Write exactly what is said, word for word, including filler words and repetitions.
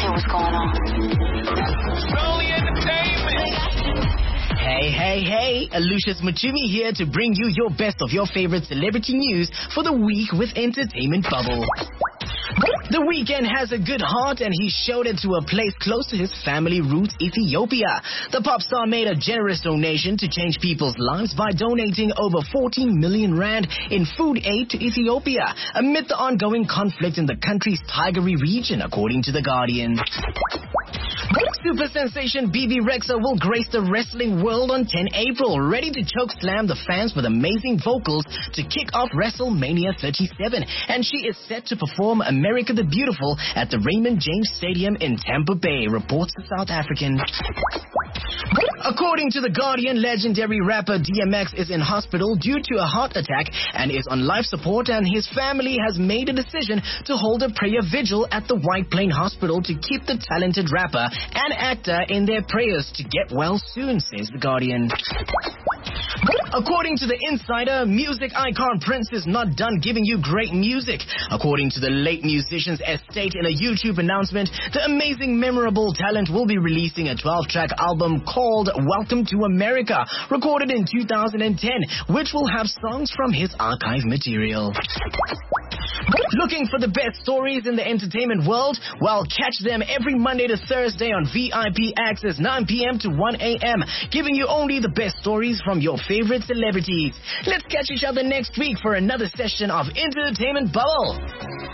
hear what's going on. Only entertainment. Hey, hey, hey, Lucius Machumi here to bring you your best of your favorite celebrity news for the week with Entertainment Bubble. The Weeknd has a good heart and he showed it to a place close to his family roots, Ethiopia. The pop star made a generous donation to change people's lives by donating over fourteen million rand in food aid to Ethiopia amid the ongoing conflict in the country's Tigray region, according to The Guardian. Super sensation Bebe Rexha will grace the wrestling world on the tenth of April, ready to chokeslam the fans with amazing vocals to kick off WrestleMania thirty-seven. And she is set to perform America the Beautiful at the Raymond James Stadium in Tampa Bay, reports the South African. According to The Guardian, legendary rapper D M X is in hospital due to a heart attack and is on life support, and his family has made a decision to hold a prayer vigil at the White Plain Hospital to keep the talented rapper and actor in their prayers to get well soon, says The Guardian. According to The Insider, music icon Prince is not done giving you great music. According to the late musician's estate in a YouTube announcement, the amazing, memorable talent will be releasing a twelve-track album called Welcome to America, recorded in two thousand ten, which will have songs from his archive material. Looking for the best stories in the entertainment world? Well, catch them every Monday to Thursday on V I P Access, nine p.m. to one a.m., giving you only the best stories from your favorite celebrities. Let's catch each other next week for another session of Entertainment Bubble.